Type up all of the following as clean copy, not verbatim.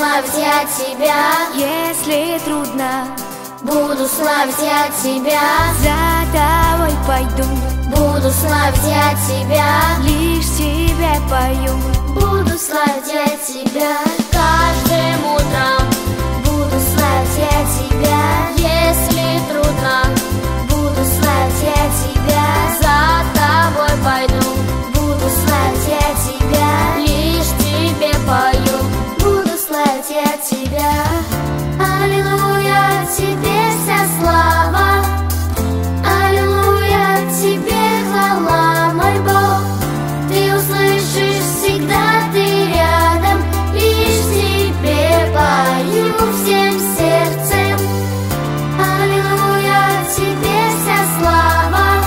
славить я тебя. Если трудно, буду славить я тебя. за тобой пойду, буду славить я тебя. лишь тебе пою. Буду славить я тебя. Каждым утром буду славить я тебя. Если трудно, буду славить я тебя. За тобой пойду, буду славить я тебя. Лишь тебе пою, буду славить я тебя. Аллилуйя, тебе вся слава. Аллилуйя, тебе хвала, мой Бог. Ты услышишь всегда, ты рядом. Лишь тебе пою всем сердцем. Аллилуйя, тебе вся слава.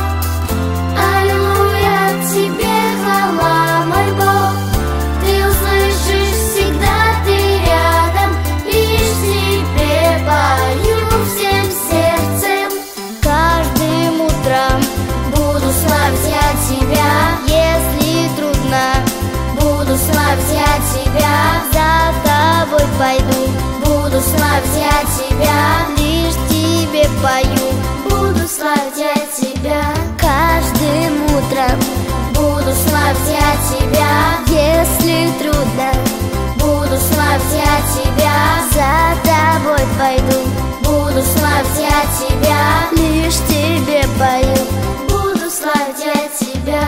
Аллилуйя, тебе хвала, мой Бог. Ты услышишь всегда, ты рядом. Лишь тебе пою всем сердцем. Каждым утром Буду славить я тебя. если трудно, Буду славить я тебя. за тобой пойду, Буду славить я тебя. лишь тебе пою. Буду славить я тебя. Каждым утром, Буду славить я тебя. если трудно, Буду славить я тебя. за тобой пойду, Буду славить я тебя. лишь тебе пою. Буду славить я тебя.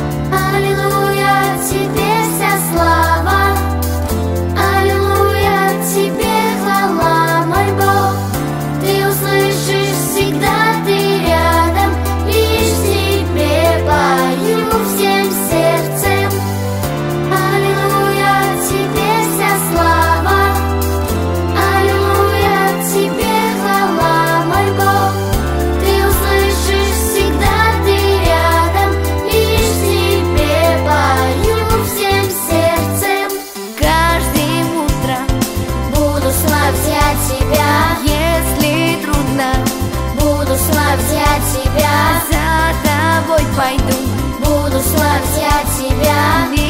Аллилуйя, тебе вся слава. Аллилуйя, тебе хвала, мой Бог. Ты услышишь всегда, ты рядом. Лишь тебе пою всем сердцем. Аллилуйя, тебе вся слава. Аллилуйя, тебе хвала, мой Бог. Ты услышишь всегда, ты рядом. Лишь тебе пою всем сердцем. Каждым утром, Буду славить я тебя. если трудно, Буду славить я тебя. за тобой пойду, Буду славить я тебя.